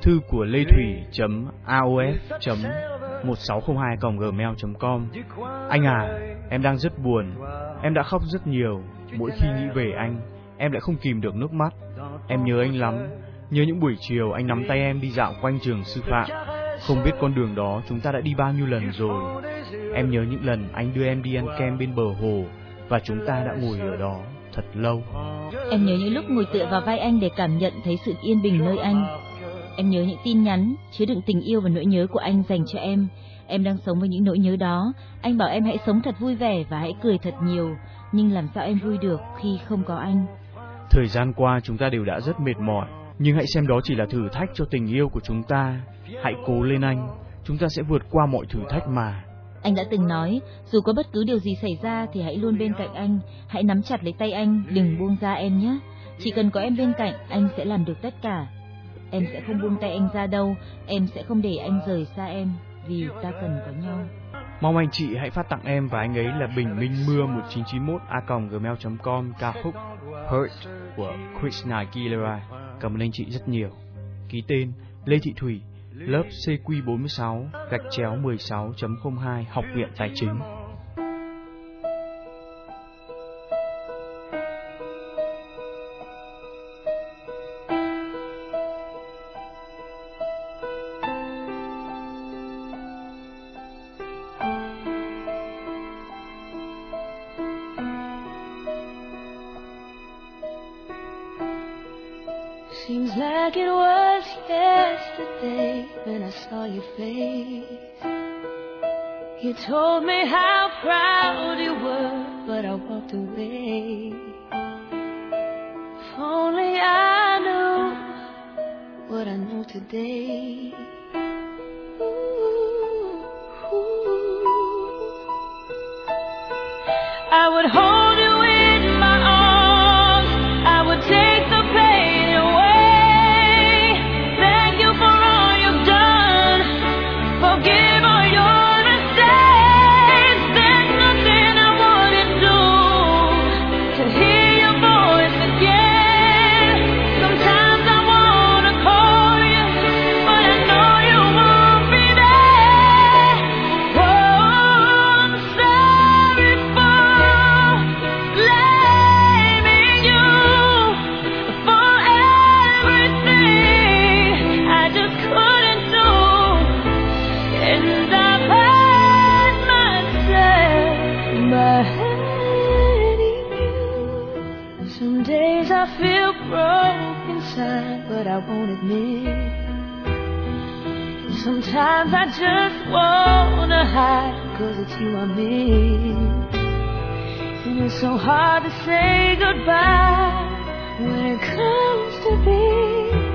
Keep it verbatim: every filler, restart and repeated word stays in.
thư của lê thủy chấm a o f chấm một sáu không hai còng gmail chấm com. Anh à, em đang rất buồn. Em đã khóc rất nhiều. Mỗi khi nghĩ về anh, em lại không kìm được nước mắt. Em nhớ anh lắm. Nhớ những buổi chiều anh nắm tay em đi dạo quanh trường sư phạm. Không biết con đường đó chúng ta đã đi bao nhiêu lần rồi. Em nhớ những lần anh đưa em đi ăn kem bên bờ hồ, và chúng ta đã ngồi ở đó thật lâu. Em nhớ những lúc ngồi tựa vào vai anh để cảm nhận thấy sự yên bình nơi anh. Em nhớ những tin nhắn chứa đựng tình yêu và nỗi nhớ của anh dành cho em. Em đang sống với những nỗi nhớ đó. Anh bảo em hãy sống thật vui vẻ và hãy cười thật nhiều. Nhưng làm sao em vui được khi không có anh? Thời gian qua chúng ta đều đã rất mệt mỏi, nhưng hãy xem đó chỉ là thử thách cho tình yêu của chúng ta. Hãy cố lên anh, chúng ta sẽ vượt qua mọi thử thách mà. Anh đã từng nói, dù có bất cứ điều gì xảy ra thì hãy luôn bên cạnh anh. Hãy nắm chặt lấy tay anh, đừng buông ra em nhé. Chỉ cần có em bên cạnh, anh sẽ làm được tất cả. Em sẽ không buông tay anh ra đâu. Em sẽ không để anh rời xa em, vì ta cần có nhau. Mong anh chị hãy phát tặng em và anh ấy là Bình Minh Mưa một chín chín mốt a còng gmail chấm com ca khúc Hurt của Christina Aguilera. Cảm ơn anh chị rất nhiều. Ký tên Lê Thị Thủy, lớp C Q bốn mươi sáu gạch chéo mười sáu chấm không hai, Học viện Tài chính. Seems like it was yesterday when I saw your face. You told me how proud you were, but I walked away. If only I knew what I know today. Ooh, ooh. I would hold you in my arms, I would take the pain away. Thank you for all you've done, forgive all your mistakes. There's nothing I wouldn't do to hear your voice again. Sometimes I wanna call you, but I know you won't be there. Oh, I'm sorry for blaming you for everything I just couldn't do, and I've hurt myself by hurting you. Some days I feel broke inside, but I won't admit. Sometimes I just wanna hide, 'cause it's you I miss. And it's so hard to say goodbye when it comes to being